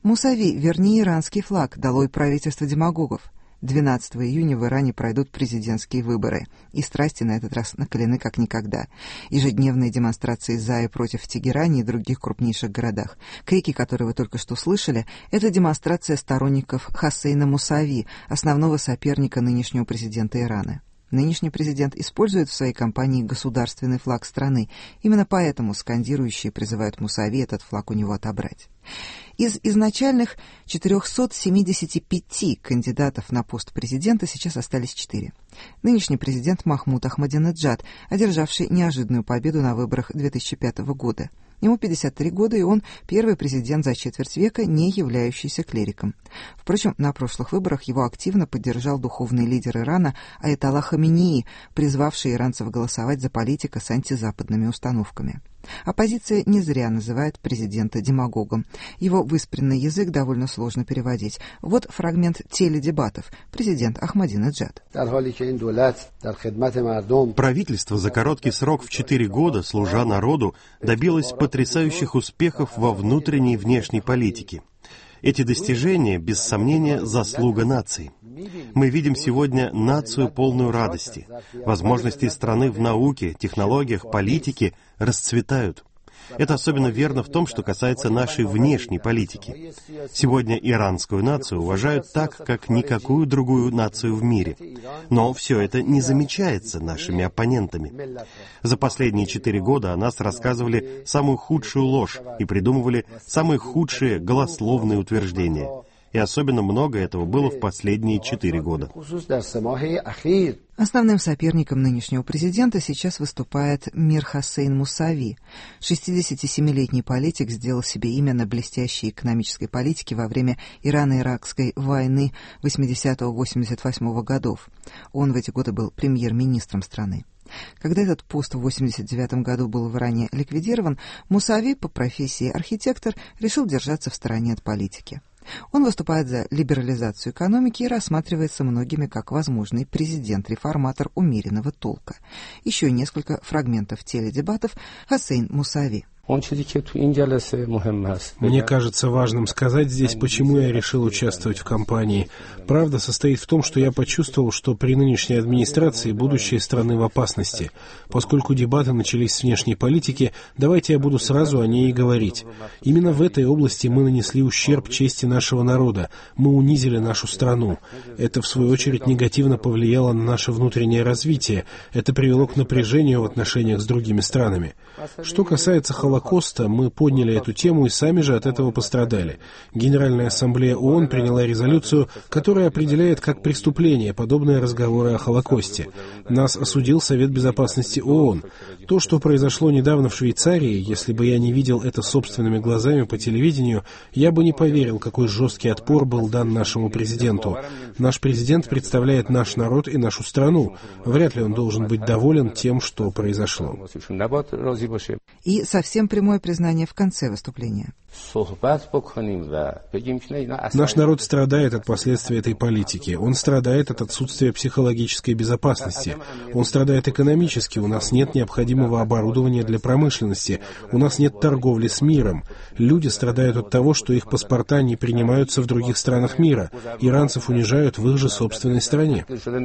Мусави, верни иранский флаг, долой правительство демагогов. 12 июня в Иране пройдут президентские выборы, и страсти на этот раз накалены как никогда. Ежедневные демонстрации за и против в Тегеране и других крупнейших городах. Крики, которые вы только что слышали, это демонстрация сторонников Хоссейна Мусави, основного соперника нынешнего президента Ирана. Нынешний президент использует в своей кампании государственный флаг страны. Именно поэтому скандирующие призывают Мусави этот флаг у него отобрать. Из изначальных 475 кандидатов на пост президента сейчас остались 4. Нынешний президент Махмуд Ахмадинеджад, одержавший неожиданную победу на выборах 2005 года. Ему 53 года, и он первый президент за четверть века, не являющийся клириком. Впрочем, на прошлых выборах его активно поддержал духовный лидер Ирана Аятолла Хаменеи, призвавший иранцев голосовать за политика с антизападными установками. Оппозиция не зря называет президента демагогом. Его выспренный язык довольно сложно переводить. Вот фрагмент теледебатов. Президент Ахмадинеджад. Правительство за короткий срок в 4 года, служа народу, добилось потрясающих успехов во внутренней и внешней политике. Эти достижения, без сомнения, заслуга нации. Мы видим сегодня нацию, полную радости. Возможности страны в науке, технологиях, политике расцветают. Это особенно верно в том, что касается нашей внешней политики. Сегодня иранскую нацию уважают так, как никакую другую нацию в мире. Но все это не замечается нашими оппонентами. За последние 4 года о нас рассказывали самую худшую ложь и придумывали самые худшие голословные утверждения. И особенно много этого было в последние 4 года. Основным соперником нынешнего президента сейчас выступает Мир Хоссейн Мусави. 67-летний политик сделал себе имя на блестящей экономической политике во время Ирано-Иракской войны 80-88 годов. Он в эти годы был премьер-министром страны. Когда этот пост в 1989 году был в Иране ликвидирован, Мусави, по профессии архитектор, решил держаться в стороне от политики. Он выступает за либерализацию экономики и рассматривается многими как возможный президент-реформатор умеренного толка. Еще несколько фрагментов теледебатов Хоссейн Мусави. Мне кажется важным сказать здесь, почему я решил участвовать в кампании. Правда состоит в том, что я почувствовал, что при нынешней администрации будущее страны в опасности. Поскольку дебаты начались с внешней политики, давайте я буду сразу о ней и говорить. Именно в этой области мы нанесли ущерб чести нашего народа. Мы унизили нашу страну. Это, в свою очередь, негативно повлияло на наше внутреннее развитие. Это привело к напряжению в отношениях с другими странами. Что касается Холокоста, мы подняли эту тему и сами же от этого пострадали. Генеральная ассамблея ООН приняла резолюцию, которая определяет как преступление подобные разговоры о Холокосте. Нас осудил Совет Безопасности ООН. То, что произошло недавно в Швейцарии, если бы я не видел это собственными глазами по телевидению, я бы не поверил, какой жесткий отпор был дан нашему президенту. Наш президент представляет наш народ и нашу страну. Вряд ли он должен быть доволен тем, что произошло. И совсем прямое признание в конце выступления. Наш народ страдает от последствий этой политики. Он страдает от отсутствия психологической безопасности. Он страдает экономически. У нас нет необходимого оборудования для промышленности. У нас нет торговли с миром. Люди страдают от того, что их паспорта не принимаются в других странах мира. Иранцев унижают в их же собственной стране.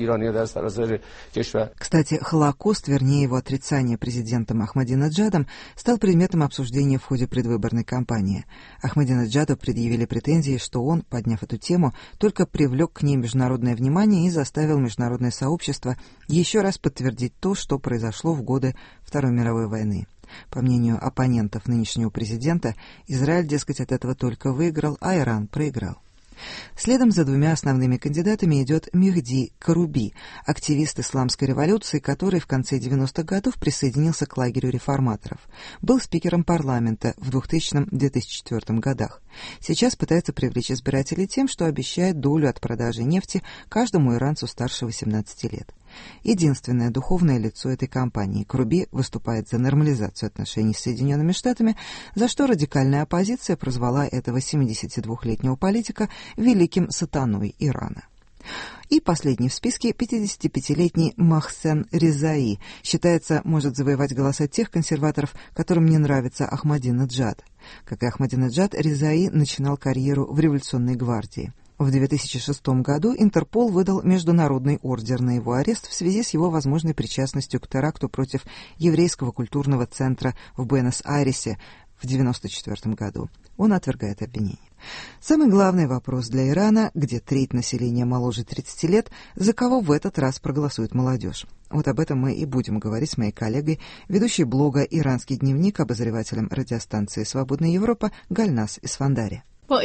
Кстати, Холокост, вернее его отрицание президентом Ахмадинеджадом, стал предметом обсуждения в ходе предвыборной кампании. Ахмадинеджаду предъявили претензии, что он, подняв эту тему, только привлек к ней международное внимание и заставил международное сообщество еще раз подтвердить то, что произошло в годы Второй мировой войны. По мнению оппонентов нынешнего президента, Израиль, дескать, от этого только выиграл, а Иран проиграл. Следом за двумя основными кандидатами идет Мехди Каруби, активист исламской революции, который в конце 90-х годов присоединился к лагерю реформаторов. Был спикером парламента в 2000-2004 годах. Сейчас пытается привлечь избирателей тем, что обещает долю от продажи нефти каждому иранцу старше 18 лет. Единственное духовное лицо этой кампании, Каруби, выступает за нормализацию отношений с Соединенными Штатами, за что радикальная оппозиция прозвала этого 72-летнего политика великим сатаной Ирана. И последний в списке 55-летний Мохсен Резаи. Считается, может завоевать голоса тех консерваторов, которым не нравится Ахмадинеджад. Как и Ахмадинеджад, Резаи начинал карьеру в революционной гвардии. В 2006 году Интерпол выдал международный ордер на его арест в связи с его возможной причастностью к теракту против еврейского культурного центра в Буэнос-Айресе в 1994 году. Он отвергает обвинения. Самый главный вопрос для Ирана, где треть населения моложе 30 лет, за кого в этот раз проголосует молодежь. Вот об этом мы и будем говорить с моей коллегой, ведущей блога «Иранский дневник», обозревателем радиостанции «Свободная Европа» Гальнас Исфандари.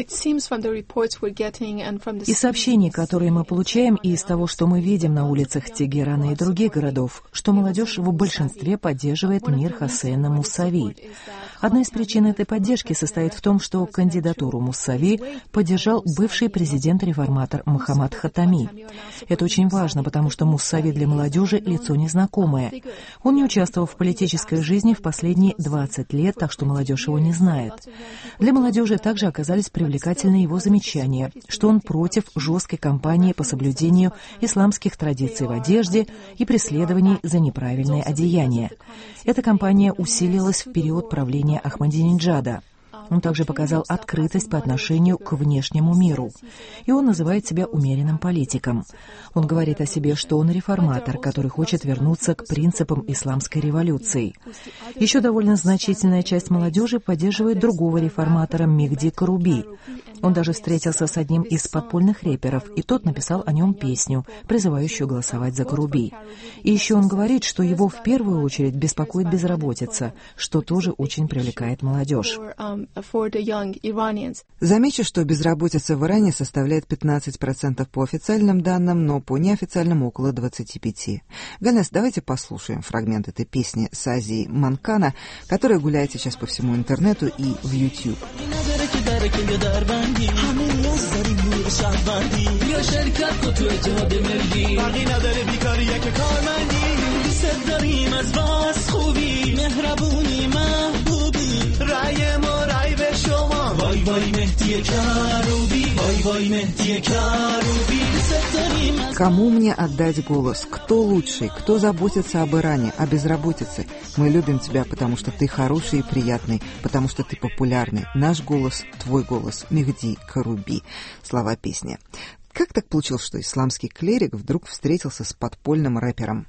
Из сообщений, которые мы получаем, и из того, что мы видим на улицах Тегерана и других городов, что молодежь в большинстве поддерживает Мир Хосейна Мусави. Одна из причин этой поддержки состоит в том, что кандидатуру Мусави поддержал бывший президент-реформатор Мохаммад Хатами. Это очень важно, потому что Мусави для молодежи лицо незнакомое. Он не участвовал в политической жизни в последние 20 лет, так что молодежь его не знает. Для молодежи также оказались привлекательны его замечания, что он против жесткой кампании по соблюдению исламских традиций в одежде и преследований за неправильные одеяния. Эта кампания усилилась в период правления Ахмадинеджада. Он также показал открытость по отношению к внешнему миру. И он называет себя умеренным политиком. Он говорит о себе, что он реформатор, который хочет вернуться к принципам исламской революции. Еще довольно значительная часть молодежи поддерживает другого реформатора Мехди Каруби. Он даже встретился с одним из подпольных рэперов, и тот написал о нем песню, призывающую голосовать за Каруби. И еще он говорит, что его в первую очередь беспокоит безработица, что тоже очень привлекает молодежь. Замечу, что безработица в Иране составляет 15% по официальным данным, но по неофициальным около 25%. Ганес, давайте послушаем фрагмент этой песни Сази Манкана, которая гуляет сейчас по всему интернету и в YouTube. Кому мне отдать голос? Кто лучший? Кто заботится об Иране, о безработице? Мы любим тебя, потому что ты хороший и приятный, потому что ты популярный. Наш голос, твой голос. Мехди Каруби. Слова песни. Как так получилось, что исламский клирик вдруг встретился с подпольным рэпером?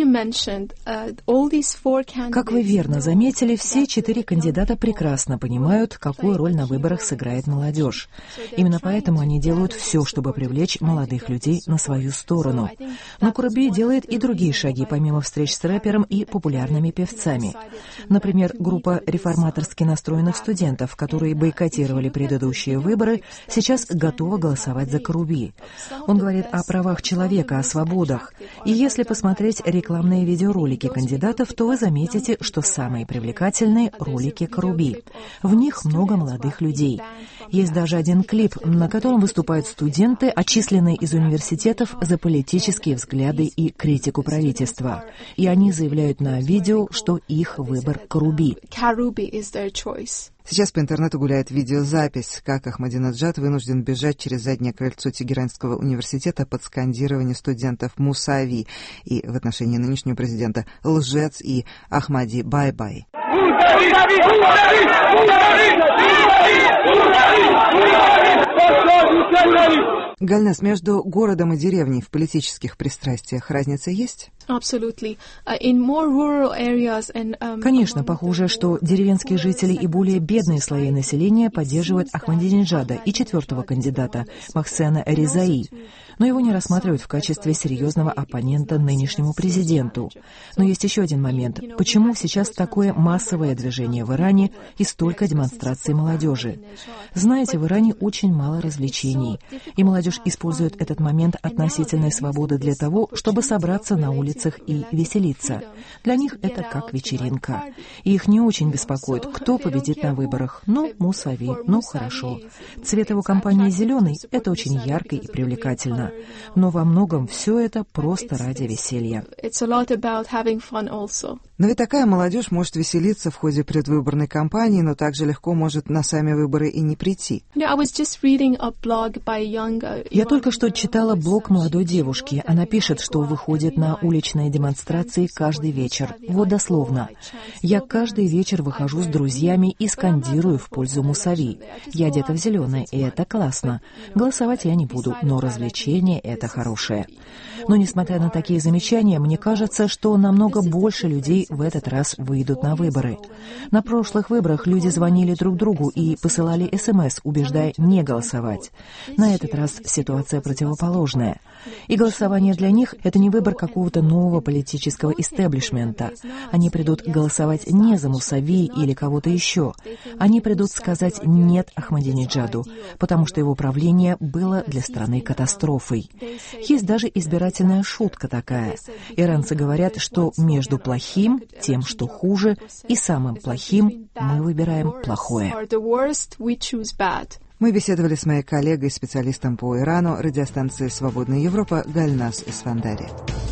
Как вы верно заметили, все 4 кандидата прекрасно понимают, какую роль на выборах сыграет молодежь. Именно поэтому они делают все, чтобы привлечь молодых людей на свою сторону. Но Каруби делает и другие шаги, помимо встреч с рэпером и популярными певцами. Например, группа реформаторски настроенных студентов, которые бойкотировали предыдущие выборы, сейчас готова голосовать за Каруби. Он говорит о правах человека, о свободах. И если посмотреть рекламные видеоролики кандидатов, то вы заметите, что самые привлекательные — ролики Каруби. В них много молодых людей. Есть даже один клип, на котором выступают студенты, отчисленные из университетов за политические взгляды и критику правительства. И они заявляют на видео, что их выбор Каруби. Сейчас по интернету гуляет видеозапись, как Ахмадинеджад вынужден бежать через заднее крыльцо Тегеранского университета под скандирование студентов «Мусави» и в отношении нынешнего президента «Лжец» и «Ахмади бай-бай». Гальнас, между городом и деревней в политических пристрастиях разница есть? Конечно, похоже, что деревенские жители и более бедные слои населения поддерживают Ахмадинеджада и 4-го кандидата Мохсена Резаи, но его не рассматривают в качестве серьезного оппонента нынешнему президенту. Но есть еще один момент. Почему сейчас такое массовое движение в Иране и столько демонстраций молодежи? Знаете, в Иране очень мало развлечений, и молодежь использует этот момент относительной свободы для того, чтобы собраться на улицах и веселиться. Для них это как вечеринка. И их не очень беспокоит, кто победит на выборах. Ну, Мусави, ну, хорошо. Цвет его кампании зеленый, это очень ярко и привлекательно. Но во многом все это просто ради веселья. Но ведь такая молодежь может веселиться в ходе предвыборной кампании, но также легко может на сами выборы и не прийти. Я только что читала блог молодой девушки. Она пишет, что выходит на уличные демонстрации каждый вечер. Вот дословно. «Я каждый вечер выхожу с друзьями и скандирую в пользу Мусави. Я одета в зеленое, и это классно. Голосовать я не буду, но развлечение — это хорошее». Но, несмотря на такие замечания, мне кажется, что намного больше людей в этот раз выйдут на выборы. На прошлых выборах люди звонили друг другу и посылали СМС, убеждая не голосовать. На этот раз ситуация противоположная. И голосование для них — это не выбор какого-то нового политического истеблишмента. Они придут голосовать не за Мусави или кого-то еще. Они придут сказать «нет» Ахмадинеджаду, потому что его правление было для страны катастрофой. Есть даже избирательная шутка такая. Иранцы говорят, что между плохим, тем, что хуже, и самым плохим мы выбираем плохое. Мы беседовали с моей коллегой, специалистом по Ирану радиостанции «Свободная Европа» Гальназ Исфандари.